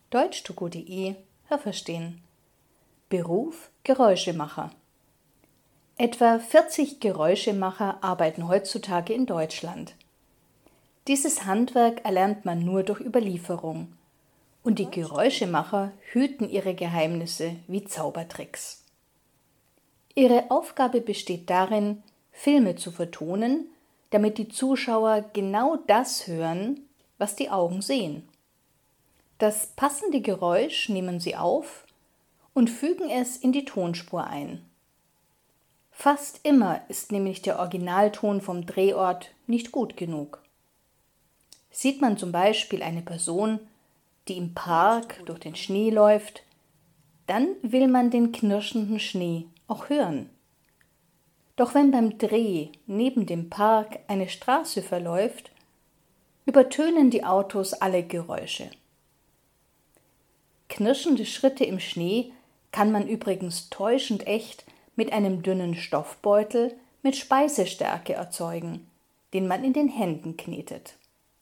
Deutschtogo.de Hörverstehen. Beruf Geräuschemacher. Etwa 40 Geräuschemacher arbeiten heutzutage in Deutschland. Dieses Handwerk erlernt man nur durch Überlieferung. Und die Geräuschemacher hüten ihre Geheimnisse wie Zaubertricks. Ihre Aufgabe besteht darin, Filme zu vertonen, damit die Zuschauer genau das hören, was die Augen sehen. Das passende Geräusch nehmen sie auf und fügen es in die Tonspur ein. Fast immer ist nämlich der Originalton vom Drehort nicht gut genug. Sieht man zum Beispiel eine Person, die im Park durch den Schnee läuft, dann will man den knirschenden Schnee auch hören. Doch wenn beim Dreh neben dem Park eine Straße verläuft, übertönen die Autos alle Geräusche. Knirschende Schritte im Schnee kann man übrigens täuschend echt mit einem dünnen Stoffbeutel mit Speisestärke erzeugen, den man in den Händen knetet.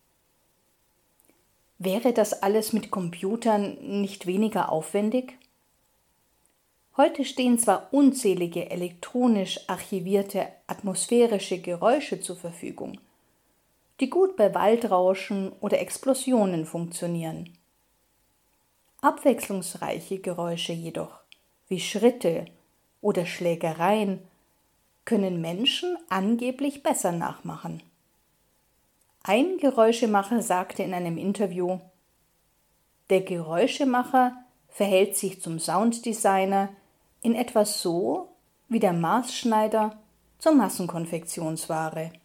Wäre das alles mit Computern nicht weniger aufwendig? Heute stehen zwar unzählige elektronisch archivierte atmosphärische Geräusche zur Verfügung, die gut bei Waldrauschen oder Explosionen funktionieren. Abwechslungsreiche Geräusche jedoch, wie Schritte oder Schlägereien, können Menschen angeblich besser nachmachen. Ein Geräuschemacher sagte in einem Interview: Der Geräuschemacher verhält sich zum Sounddesigner in etwa so wie der Maßschneider zur Massenkonfektionsware.